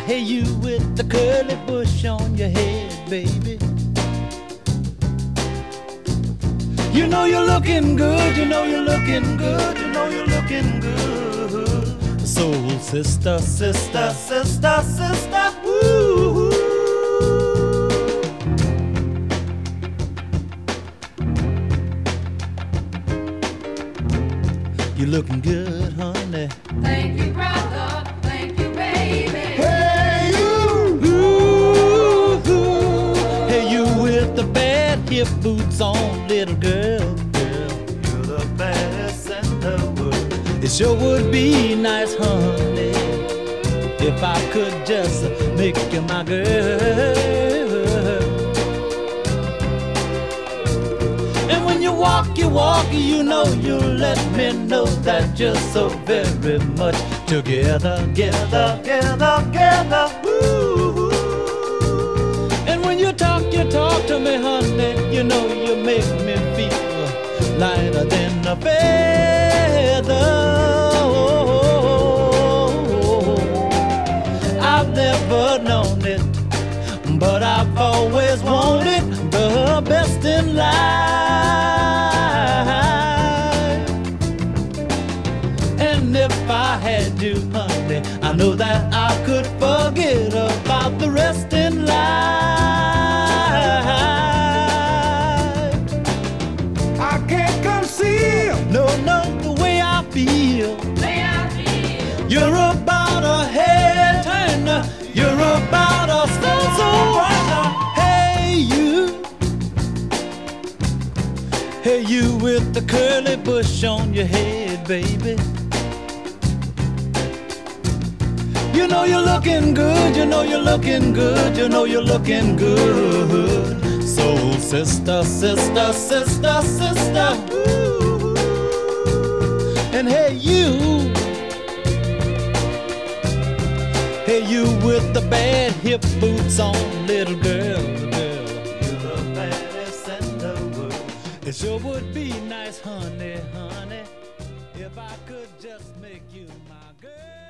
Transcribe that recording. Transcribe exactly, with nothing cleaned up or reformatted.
Hey, you with the curly bush on your head, baby. You know you're looking good, you know you're looking good, you know you're looking good. Soul sister, sister, sister, sister, woo. You're looking good, honey. Thank you, brother. Thank you, baby. Hey, you. Ooh, ooh. Hey, you with the bad hip boots on, little girl. Girl, you're the baddest in the world. It sure would be nice, honey, if I could just make you my girl. And when you walk, you walk, you know you let me know that you're so very much together, together, together, together. Woo. And when you talk, you talk to me, honey, you know you make me feel lighter than a feather. I've never known it, but I've always wanted the best in life. And if I had you, honey, I know that I could forget about the rest in life. I can't conceal, no, no, the way I feel. Way I feel. You're about a head turner, you're about a stone so burner. Hey, you. Hey, you with the curly bush on your head, baby. You know you're looking good, you know you're looking good, you know you're looking good. Soul sister, sister, sister, sister. Ooh. And hey, you. Hey, you with the bad hip boots on, little girl, girl. You're the baddest in the world. It sure would be nice, honey, honey, if I could just make you my girl.